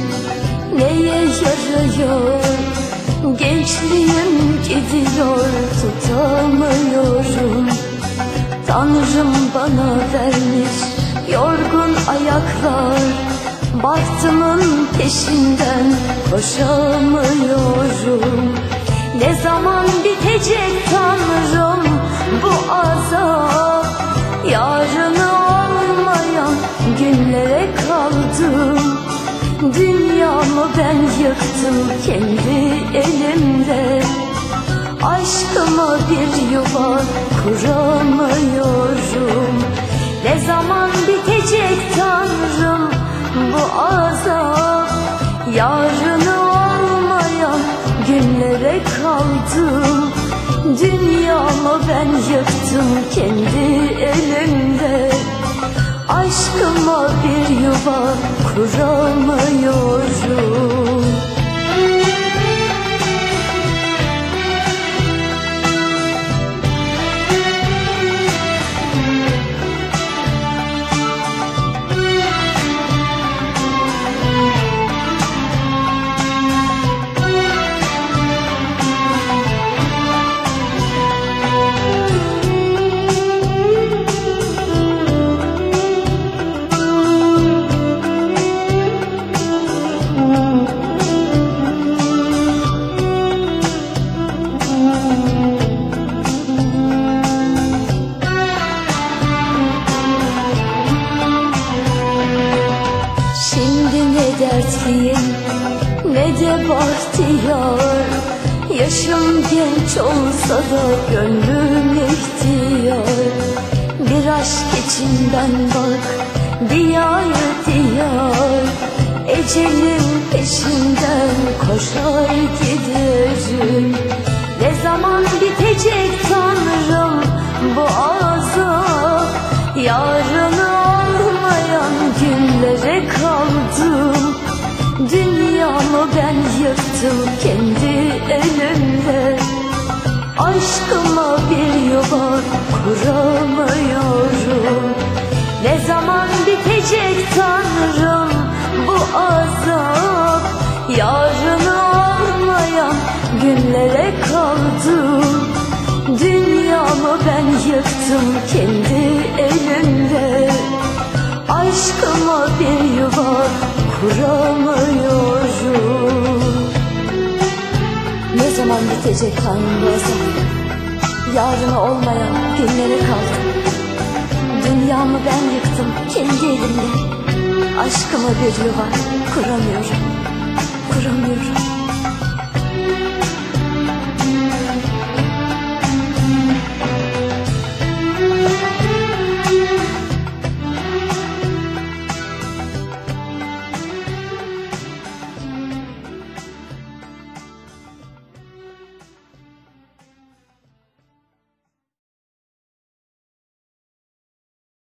neye yarıyor? Gençliğim gidiyor, tutamıyorum. Tanrım bana vermiş yorgun ayaklar, bahtımın peşinden koşamıyorum. Ne zaman bitecek Tanrım bu azap? Yarını olmayan günlere kaldım. Dünyamı ben yıktım kendi elimle. Aşkıma bir yuva kuramıyorum. Ne zaman bitecek Tanrım bu azap? Yarını olmayan günlere kaldım. Dünyamı ben yıktım kendi elimle. Aşkıma bir yuva kuramıyorum. Dertliyim ne de bahtiyar, yaşım genç olsa da gönlüm ihtiyar. Bir aşk içinden bak diyar diyar, ecelin peşinden koşar giderim. Ne zaman bitecek Tanrım bu azap? Yarını olmayan günlere kaldım. Dünyamı ben yıktım kendi elimle. Aşkıma bir yuva kuramıyorum. Ne zaman bitecek Tanrım bu azap? Yarını olmayan günlere kaldım. Dünyamı ben yıktım kendi elimle. Aşkıma bir yuva kuramıyorum. Ne zaman bitecek Tanrım bu azap? Yarını olmayan günlere kaldım. Dünyamı ben yıktım kendi elimle. Aşkıma bir yuva kuramıyorum.